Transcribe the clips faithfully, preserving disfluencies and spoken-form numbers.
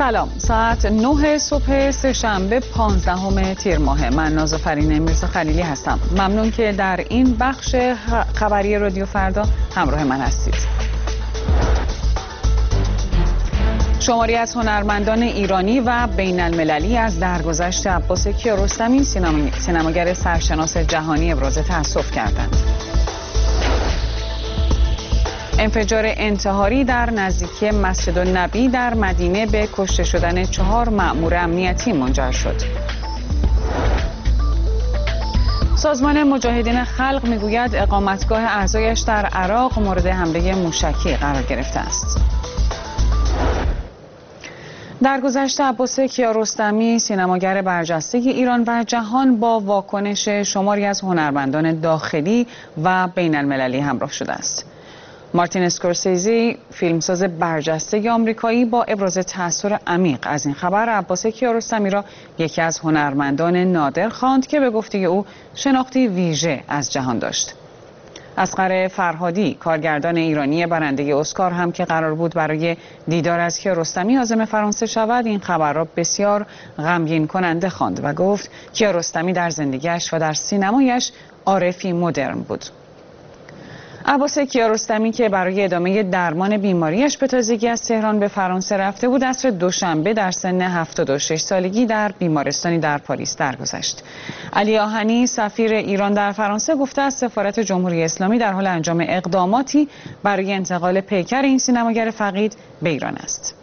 سلام، ساعت نه صبح سه‌شنبه پانزدهم تیر ماه. من نازافرین میرزا خلیلی هستم. ممنون که در این بخش خبری رادیو فردا همراه من هستید. شماری از هنرمندان ایرانی و بین المللی از درگذشت عباس کیارستمی سینماگر سرشناس جهانی ابراز تأسف کردند. انفجار انتحاری در نزدیکی مسجد النبی در مدینه به کشته شدن چهار مأمور امنیتی منجر شد. سازمان مجاهدین خلق میگوید اقامتگاه اعضایش در عراق مورد حمله موشکی قرار گرفته است. درگذشت عباس کیارستمی سینماگر برجسته ایران و جهان با واکنش شماری از هنرمندان داخلی و بین المللی همراه شده است. مارتین اسکورسیزی، فیلمساز برجسته آمریکایی، با ابراز تأثیر عمیق از این خبر عباس کیارستمی را یکی از هنرمندان نادر خواند که به گفته او شناختی ویژه از جهان داشت. اصغر فرهادی، کارگردان ایرانی برنده اسکار هم که قرار بود برای دیدار از کیارستمی عازم فرانسه شود، این خبر را بسیار غمگین کننده خواند و گفت کیارستمی در زندگیش و در سینمایش عارفی مدرن بود. عباس کیارستمی که برای ادامه درمان بیماریش به تازگی از تهران به فرانسه رفته بود، عصر دوشنبه در سن هفتاد و شش سالگی در بیمارستانی در پاریس درگذشت. علی آهنی، سفیر ایران در فرانسه، گفته است سفارت جمهوری اسلامی در حال انجام اقداماتی برای انتقال پیکر این سینماگر فقید به ایران است.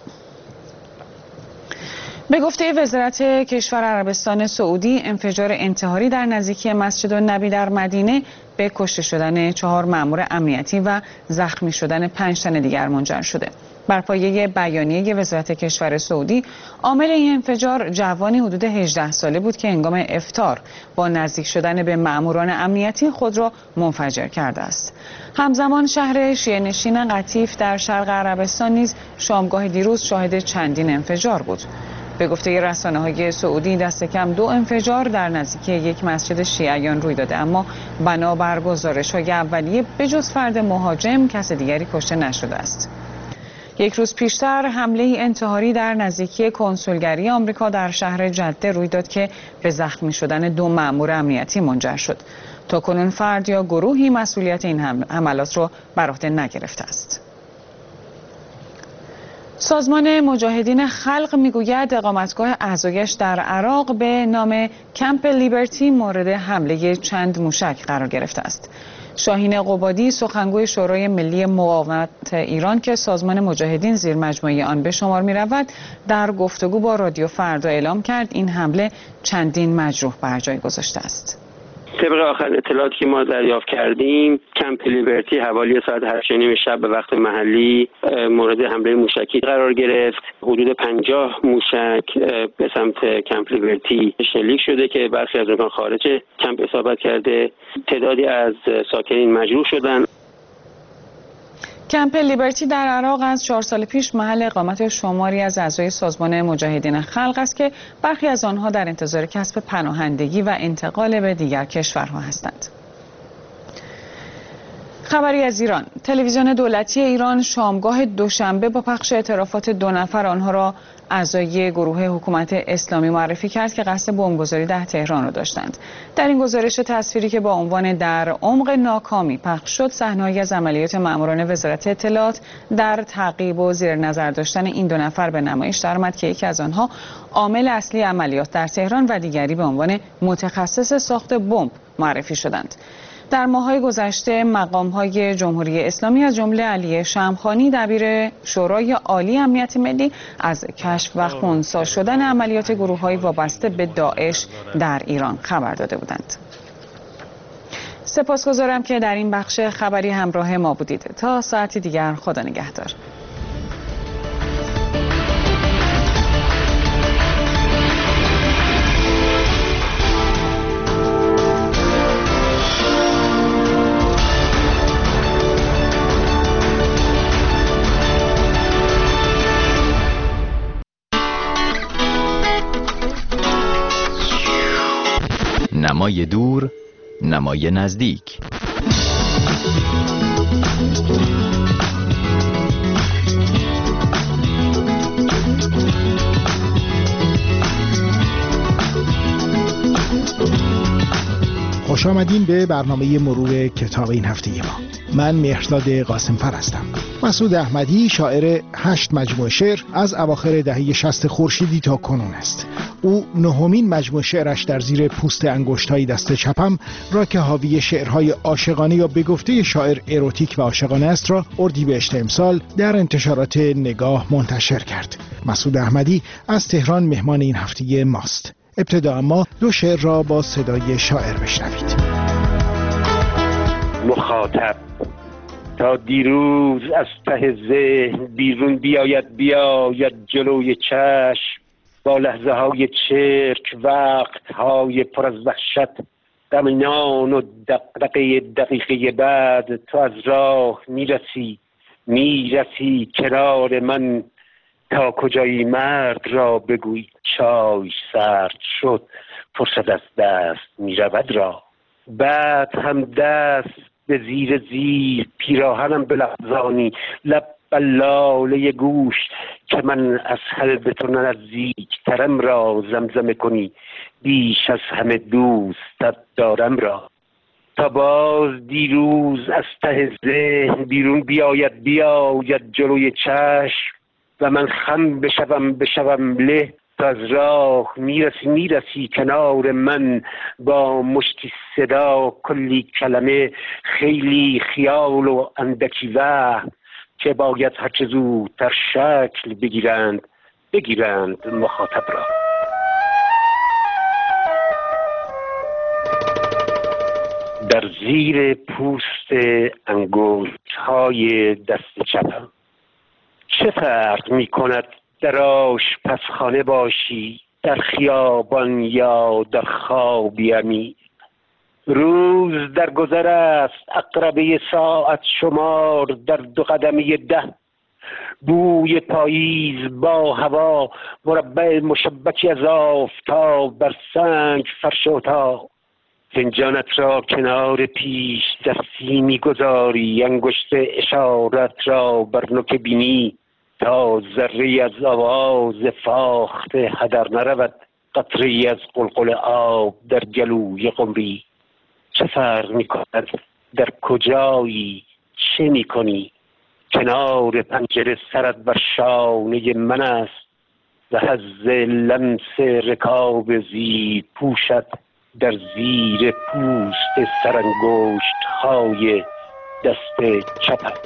به گفته وزارت کشور عربستان سعودی، انفجار انتحاری در نزدیکی مسجد النبی در مدینه به کشته شدن چهار مأمور امنیتی و زخمی شدن پنج تن دیگر منجر شده. بر پایه بیانیه وزارت کشور سعودی، عامل این انفجار جوانی حدود هجده ساله بود که هنگام افطار با نزدیک شدن به مأموران امنیتی خود را منفجر کرده است. همزمان شهر شیعه نشین قطیف در شرق عربستان نیز شامگاه دیروز شاهد چندین انفجار بود. به گفته رسانه‌های سعودی، دست کم دو انفجار در نزدیکی یک مسجد شیعیان روی داده، اما بنابر گزارش‌های اولیه به جز فرد مهاجم کس دیگری کشته نشده است. یک روز پیشتر حمله انتحاری در نزدیکی کنسولگری آمریکا در شهر جده روی داد که به زخمی شدن دو مأمور امنیتی منجر شد. تاکنون فرد یا گروهی مسئولیت این حملات را بر عهده نگرفته است. سازمان مجاهدین خلق میگوید اقامتگاه اعضایش در عراق به نام کمپ لیبرتی مورد حمله چند موشک قرار گرفته است. شاهین قبادی، سخنگوی شورای ملی مقاومت ایران که سازمان مجاهدین زیر مجموعه آن به شمار می رود، در گفتگو با رادیو فردا اعلام کرد این حمله چندین مجروح بر جای گذاشته است. طبق آخر اطلاعاتی که ما دریافت کردیم، کمپ لیبرتی حوالی ساعت هشت و نیم شب به وقت محلی مورد حمله موشکی قرار گرفت. حدود پنجاه موشک به سمت کمپ لیبرتی شلیک شده که برخی از آنها خارج کمپ اصابت کرده. تعدادی از ساکنین مجروح شدند. کمپ لیبرتی در عراق از چهار سال پیش محل اقامت شماری از اعضای سازمان مجاهدین خلق است که برخی از آنها در انتظار کسب پناهندگی و انتقال به دیگر کشورها هستند. خبری از ایران. تلویزیون دولتی ایران شامگاه دوشنبه با پخش اعترافات دو نفر آنها را اعضای گروه حکومت اسلامی معرفی کرد که قصد بمبگذاری در تهران را داشتند. در این گزارش تصویری که با عنوان در عمق ناکامی پخش شد، صحنه‌ای از عملیات ماموران وزارت اطلاعات در تعقیب و زیر نظر داشتن این دو نفر به نمایش درآمد که یکی از آنها عامل اصلی عملیات در تهران و دیگری به عنوان متخصص ساخت بمب معرفی شدند. در ماه‌های گذشته مقام‌های جمهوری اسلامی از جمله علی شمخانی دبیر شورای عالی امنیت ملی از کشف و خنثی شدن عملیات گروه‌های وابسته به داعش در ایران خبر داده بودند. سپاسگزارم که در این بخش خبری همراه ما بودید. تا ساعتی دیگر خدا نگهدار. نمای دور، نمای نزدیک. خوش آمدین به برنامه مرور کتاب این هفته ما. من مهرداد قاسمفر هستم. مسعود احمدی شاعر هشت مجموعه شعر از اواخر دهه شصت خورشیدی تا کنون است. او نهمین مجموعه شعرش در زیر پوست انگشت‌های دست چپم را که حاوی شعرهای عاشقانه یا به گفته شاعر اروتیک و عاشقانه است را اردیبهشت امسال در انتشارات نگاه منتشر کرد. مسعود احمدی از تهران مهمان این هفته ماست. ابتدا اما دو شعر را با صدای شاعر بشنوید. مخاطب تا دیروز از ته ذهن بیرون بیاید بیاید جلوی چشم، با لحظه های چرک وقت های پر از وحشت، غم نان و دقدقه دقیقه بعد تو از راه میرسی میرسی کنار من، تا کجایی مرد را بگوی چای سرد شد فرصت از دست میرود را. بعد هم دست به زیر زیر پیراهنم بلغزانی، لب بلاله گوش که من از حلب تو نزدیک ترم را زمزمه کنی، بیش از همه دوستت دارم را. تا باز دیروز از ته ذهن بیرون بیاید بیاید جلوی چشم، و من خم بشوم بشوم له، تا از راه میرسی میرسی کنار من، با مشتی صدا کلی کلمه، خیلی خیال و اندکی وهم، که باید هرچه زودتر شکل بگیرند بگیرند مخاطب را. در زیر پوست انگشت‌های دست چپم چه فرق می کند در آشپزخانه باشی، در خیابان یا در خوابی عمیق؟ روز در گذر است عقربه ساعت شمار در دو قدمی ده، بوی پاییز با هوا مربع مشبکی از آفتاب بر سنگ فرش اتاق. فنجانت را کنار پیش دستی میگذاری، انگشت اشارت را بر نوک بینی، تا ذره از آواز فاخته هدر نرود، قطره از قلقل آب در گلوی قمری. چه فرق میکند در کجایی چه میکنی؟ کنار پنجره سرت بر شانه من است، و حظ لمس رکاب زیر پوشت در زیر پوست سرانگشت های دست چپم.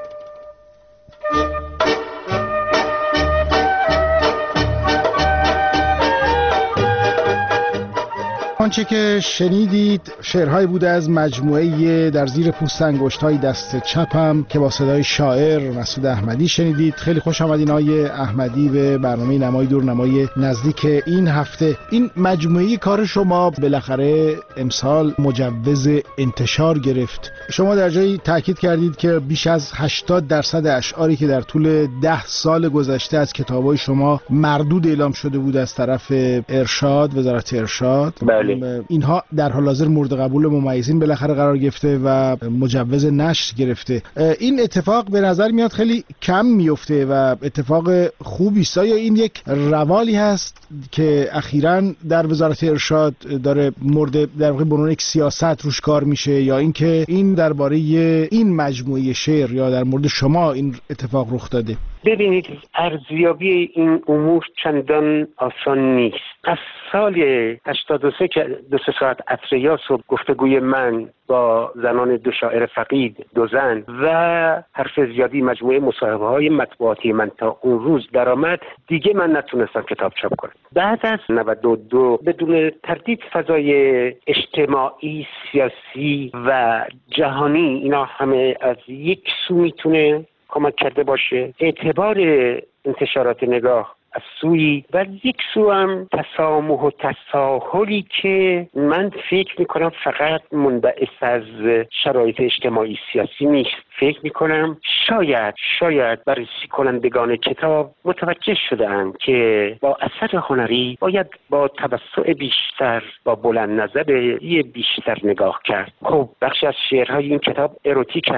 آنچه که شنیدید شعرهایی بوده از مجموعه در زیر پوست انگشت‌های دست چپم که با صدای شاعر مسعود احمدی شنیدید. خیلی خوش آمدین آقای احمدی به برنامه نمای دور نمای نزدیک این هفته. این مجموعه کار شما بالاخره امسال مجوز انتشار گرفت. شما در جایی تاکید کردید که بیش از هشتاد درصد اشعاری که در طول ده سال گذشته از کتاب‌های شما مردود اعلام شده بود از طرف ارشاد، وزارت ارشاد، بله، اینها در حال حاضر مورد قبول ممیزین بالاخره قرار گرفته و مجوز نشر گرفته. این اتفاق به نظر میاد خیلی کم میفته و اتفاق خوبی است. یا این یک روالی هست که اخیراً در وزارت ارشاد داره مورد در واقع به عنوان یک سیاست روش کار میشه، یا اینکه این درباره این مجموعه شعر یا در مورد شما این اتفاق رخ داده؟ ببینید، ارزیابی این امور چندان آسان نیست. از سال هشتاد و سه که دو سه ساعت عطریاس و گفتگوی من با زنان دو شاعر فقید، دو زن و حرف زیادی مجموعه مصاحبه های مطبوعاتی من تا اون روز درآمد، دیگه من نتونستم کتاب چاپ کنم. بعد از نود و دو بدون تردید فضای اجتماعی، سیاسی و جهانی اینا همه از یک سو میتونه کمک کرده باشه. اعتبار انتشارات نگاه از سوی و یک سو هم تسامح و تساهلی که من فکر میکنم فقط منبعث از شرایط اجتماعی سیاسی نیست. فکر میکنم شاید شاید بررسی کنندگان کتاب متوجه شده‌اند که با اثر هنری باید با توسع بیشتر، با بلند نظری بیشتر نگاه کرد. خب بخشی از شعرهای این کتاب اروتیکن،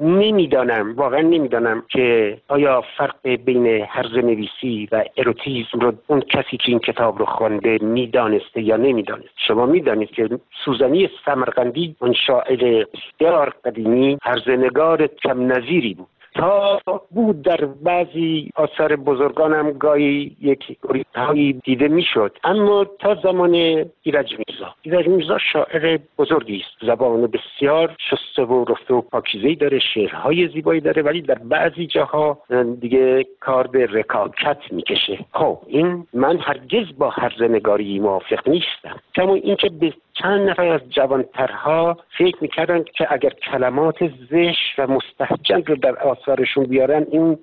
نمیدانم، واقعا نمیدانم که آیا فرق بین هرزه نویسی و اروتیسم رو اون کسی که این کتاب رو خوانده میدانسته یا نمیدانست. شما میدانید که سوزنی سمرقندی اون شاعر بسیار قدیمی هرزه نگار کم نظیری بود. تا بود در بعضی آثار بزرگانم گاهی یک ریزهایی دیده میشد، اما تا زمان ایرج میرزا ایرج میرزا شاعر بزرگی است، زبان بسیار شسته و رفته و پاکیزه‌ای داره، شعرهای زیبایی داره، ولی در بعضی جاها دیگه کار به رکاکت میکشه. خب این من هرگز با هرزه نگاری موافق نیستم، کما اینکه به چند نفر از جوانترها فکر میکردن که اگر کلمات زشت و مستهجن رو در آثارشون بیارن این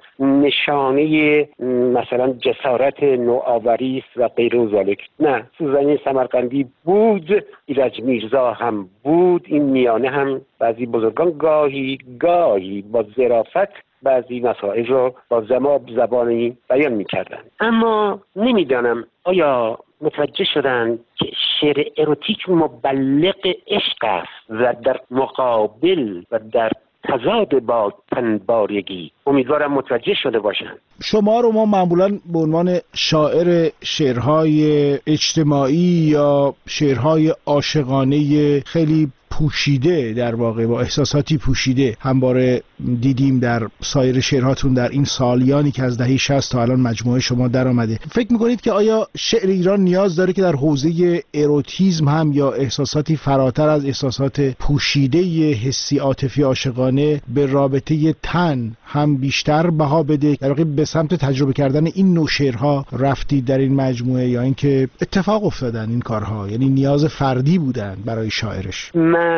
نشانه مثلا جسارت نوآوری است و غیر و ذالک. نه، سوزنی سمرقندی بود، ایرج میرزا هم بود، این میانه هم بعضی بزرگان گاهی گاهی با ظرافت بعضی مسائل رو با زماب زبانی بیان میکردن. اما نمیدانم آیا متوجه شدن که شعر اروتیک مبلغ عشق است و در مقابل و در تضاد با تنبارگی. امیدوارم متوجه شده باشن. شما رو ما معمولاً به عنوان شاعر شعرهای اجتماعی یا شعرهای عاشقانه خیلی پوشیده، در واقع با احساساتی پوشیده همواره دیدیم در سایر شعرهاتون در این سالیانی که از دهه شصت تا الان مجموعه شما در آمده. فکر میکنید که آیا شعر ایران نیاز داره که در حوزه اروتیسم هم یا احساساتی فراتر از احساسات پوشیده حسی عاطفی عاشقانه به رابطه تن هم بیشتر بها بده؟ در واقع به سمت تجربه کردن این نوع شعرها رفتید در این مجموعه یا اینکه اتفاق افتادن این کارها، یعنی نیاز فردی بودن برای شاعرش؟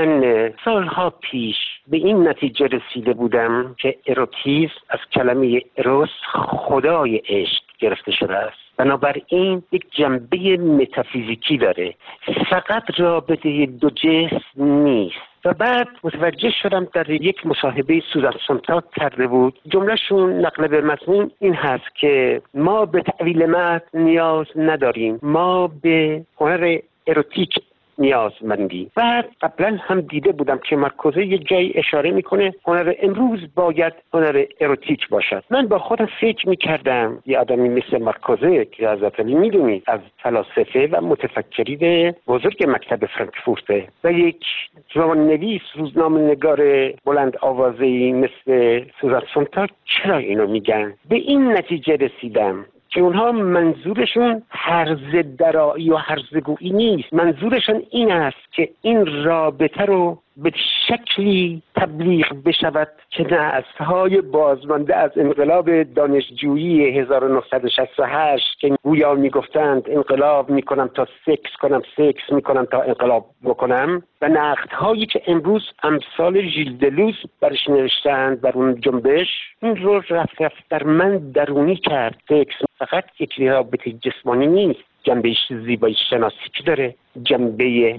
من سالها پیش به این نتیجه رسیده بودم که اروتیسم از کلمه اروس، خدای عشق، گرفته شده است. بنابراین یک جنبه متافیزیکی داره، فقط رابطه دو جنس نیست. و بعد متوجه شدم در یک مصاحبه سوزان سونتاگ کرده بود، جملهشون نقل به مضمون این هست که ما به تأویل متن نیاز نداریم، ما به هنر اروتیک نیازمندی. بعد قبلا هم دیده بودم که مرکزه یه جایی اشاره میکنه هنر امروز باید هنر اروتیک باشد. من با خودم فکر میکردم یه آدمی مثل مرکزه که حضرت علی میدونید از فلاسفه و متفکرین بزرگ مکتب فرانکفورت و یک رمان نویس، روزنامه نگار بلند آوازه‌ای مثل سوزان سونتاگ، چرا اینو میگن؟ به این نتیجه رسیدم که اونها منظورشون هرزه درایی و هرزگویی نیست، منظورشون این است که این رابطه رو به شکلی تبلیغ بشود که نسل‌های بازمانده از انقلاب دانشجویی هزار و نهصد و شصت و هشت که گویا میگفتند انقلاب میکنم تا سکس کنم، سکس میکنم تا انقلاب بکنم، و نقدهایی که امروز امثال ژیل دلوز برش نوشتند بر اون جنبش، این رو رفت رفت در من درونی کرد. سکس فقط یک رابطه جسمانی نیست، جنبه زیبایی شناسی داره، جنبه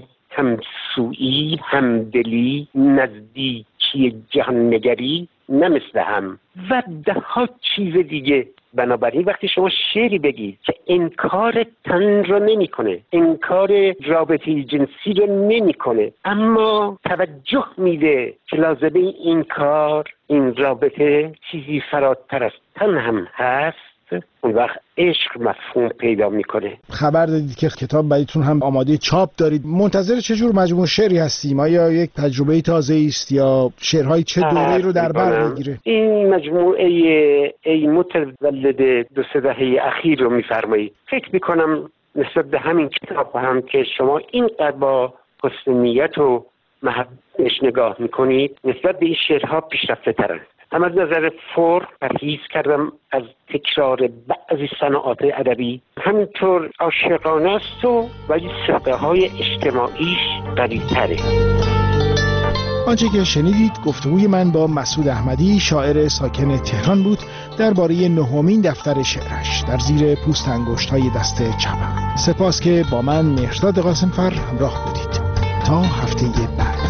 همسویی، همدلی، نزدیکی، جهان‌نگری، نه مثل هم و ده ها چیز دیگه. بنابراین وقتی شما شعری بگید که انکار تن رو نمی‌کنه، انکار رابطه جنسی رو نمی‌کنه، اما توجه میده که لازمه این کار، این رابطه چیزی فراتر از تن هم هست، اون وقت عشق مفهوم پیدا میکنه. خبر دادید که کتاب برایتون هم آماده چاپ دارید. منتظر چه جور مجموعه شعری هستیم؟ آیا یک تجربه تازه است یا شعرهای چه دوره‌ای رو در بر میگیره؟ این مجموعه ای متولد دو سه دهه اخیر رو میفرمایید. فکر میکنم نسبت به همین کتاب هم که شما اینقدر با حسن نیت و محبتش نگاه میکنید، نسبت به این شعرها پیشرفته ترند. هم از نظر فرم پرهیز کردم از تکرار بعضی صناعات ادبی، همینطور عاشقانه است و ولی سطح های اجتماعیش قوی‌تره. آنچه که شنیدید گفتگوی من با مسعود احمدی، شاعر ساکن تهران بود، درباره نهمین دفتر شعرش در زیر پوست انگشت‌های دست چپم. سپاس که با من مهرداد قاسمفر همراه بودید. تا هفته بعد.